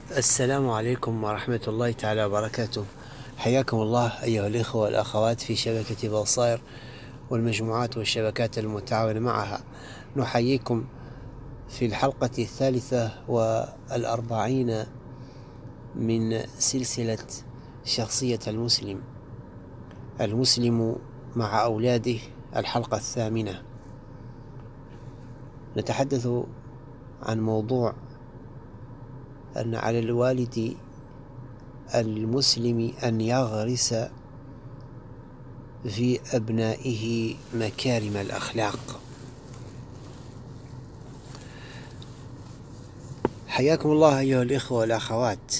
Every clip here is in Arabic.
السلام عليكم ورحمة الله تعالى وبركاته. حياكم الله أيها الإخوة والأخوات في شبكة بصائر والمجموعات والشبكات المتعاونة معها. نحييكم في الحلقة 43 من سلسلة شخصية المسلم مع أولاده، الحلقة 8. نتحدث عن موضوع أن على الوالد المسلم أن يغرس في أبنائه مكارم الأخلاق. حياكم الله أيها الإخوة والأخوات.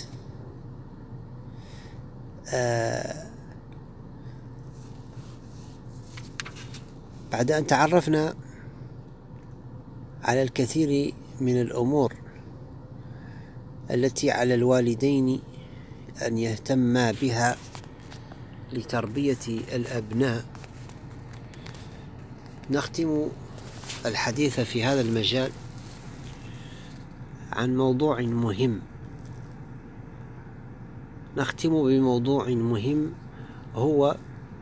بعد أن تعرفنا على الكثير من الأمور التي على الوالدين أن يهتما بها لتربية الأبناء، نختم الحديث في هذا المجال عن موضوع مهم. نختم بموضوع مهم هو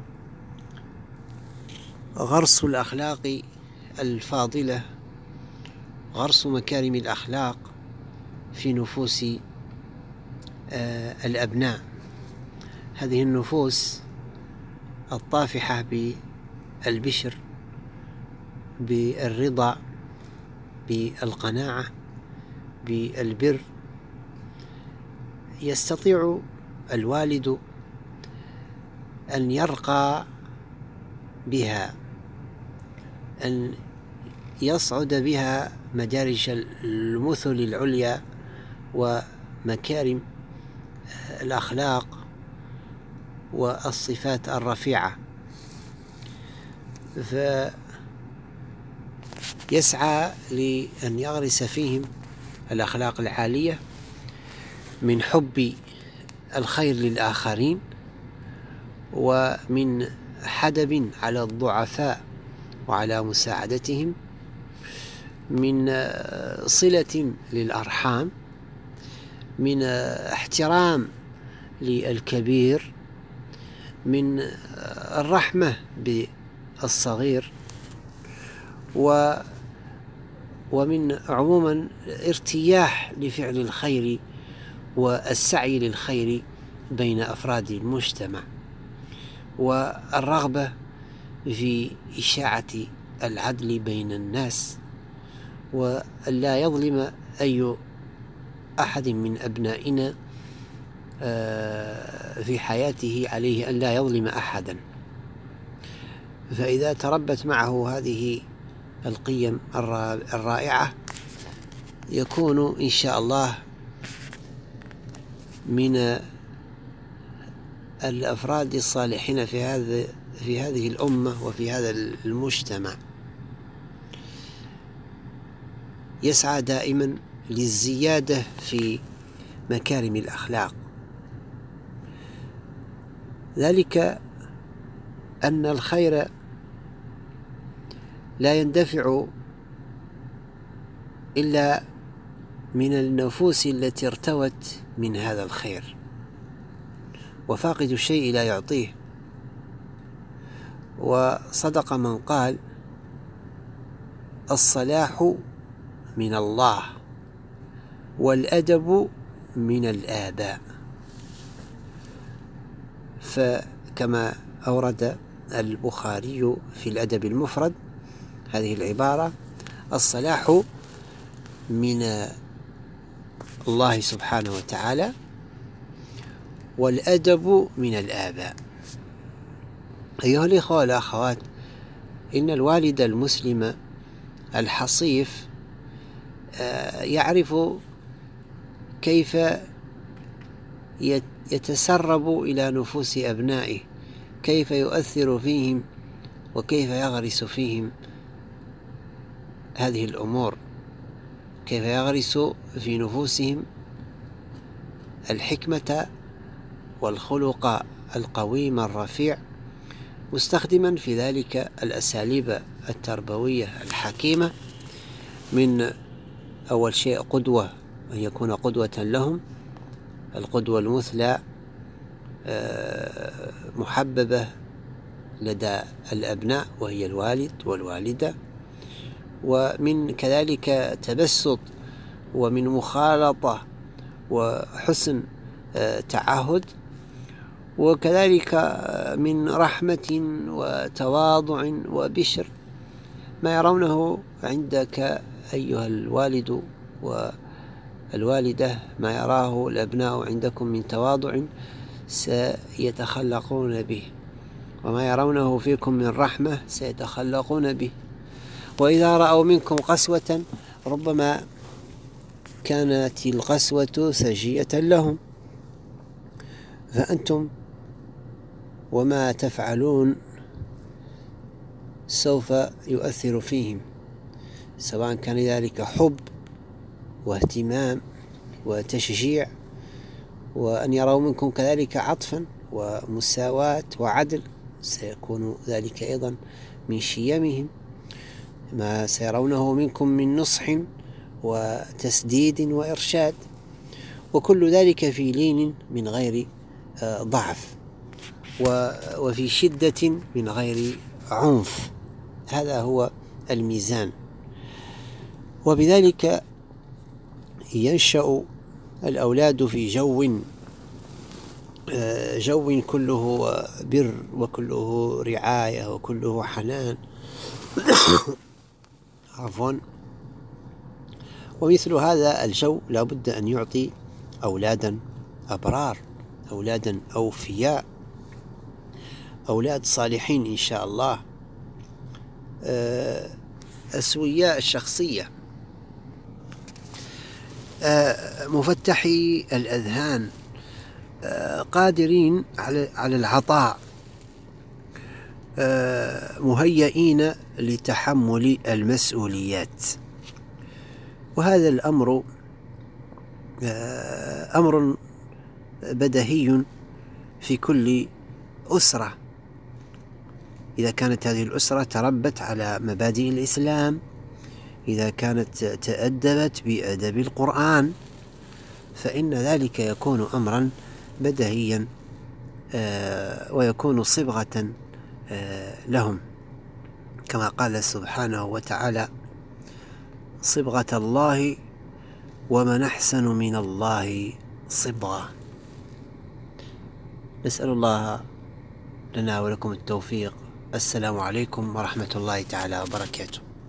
غرس الأخلاق الفاضلة، غرس مكارم الأخلاق في نفوس الأبناء. هذه النفوس الطافحة بالبشر، بالرضا، بالقناعة، بالبر، يستطيع الوالد أن يرقى بها، أن يصعد بها مدارج المثل العليا ومكارم الأخلاق والصفات الرفيعة. فيسعى لأن يغرس فيهم الأخلاق العالية من حب الخير للآخرين، ومن حدب على الضعفاء وعلى مساعدتهم، من صلة للأرحام، من احترام للكبير، من الرحمة بالصغير، ومن عموما ارتياح لفعل الخير والسعي للخير بين أفراد المجتمع، والرغبة في إشاعة العدل بين الناس، ولا يظلم أي أحد من أبنائنا في حياته، عليه أن لا يظلم أحدا. فإذا تربت معه هذه القيم الرائعة يكون إن شاء الله من الأفراد الصالحين في هذه الأمة وفي هذا المجتمع. يسعى دائما للزيادة في مكارم الأخلاق، ذلك أن الخير لا يندفع إلا من النفوس التي ارتوت من هذا الخير، وفاقد الشيء لا يعطيه. وصدق من قال: الصلاح من الله والأدب من الآباء. فكما أورد البخاري في الأدب المفرد هذه العبارة: الصلاح من الله سبحانه وتعالى والأدب من الآباء. أيها الإخوة والأخوات، إن الوالد المسلم الحصيف يعرف كيف يتسرب إلى نفوس أبنائه، كيف يؤثر فيهم، وكيف يغرس فيهم هذه الأمور، كيف يغرس في نفوسهم الحكمة والخلق القويم الرفيع، مستخدما في ذلك الأساليب التربوية الحكيمة. من أول شيء قدوة، أن يكون قدوة لهم، القدوة المثلى محببة لدى الأبناء، وهي الوالد والوالدة، ومن كذلك تبسط ومن مخالطة وحسن تعهد، وكذلك من رحمة وتواضع وبشر، ما يرونه عندك أيها الوالد والوالدة، ما يراه الأبناء عندكم من تواضع سيتخلقون به، وما يرونه فيكم من رحمة سيتخلقون به. وإذا رأوا منكم قسوة ربما كانت القسوة سجية لهم، فأنتم وما تفعلون سوف يؤثر فيهم، سواء كان ذلك حب واهتمام وتشجيع، وأن يروا منكم كذلك عطفا ومساواة وعدل، سيكون ذلك أيضا من شيمهم. ما سيرونه منكم من نصح وتسديد وإرشاد، وكل ذلك في لين من غير ضعف، وفي شدة من غير عنف. هذا هو الميزان، وبذلك ينشأ الأولاد في جو كله بر وكله رعاية وكله حنان عفوا. ومثل هذا الجو لا بد أن يعطي أولادا أبرار، أولادا أوفياء، أولاد صالحين إن شاء الله، أسوياء الشخصية، مفتحي الأذهان، قادرين على العطاء، مهيئين لتحمل المسؤوليات. وهذا الأمر أمر بديهي في كل أسرة، إذا كانت هذه الأسرة تربت على مبادئ الإسلام، إذا كانت تأدبت بأدب القرآن، فإن ذلك يكون أمرا بديهيا ويكون صبغة لهم، كما قال سبحانه وتعالى: صبغة الله ومن أحسن من الله صبغة. نسأل الله لنا ولكم التوفيق. السلام عليكم ورحمة الله تعالى وبركاته.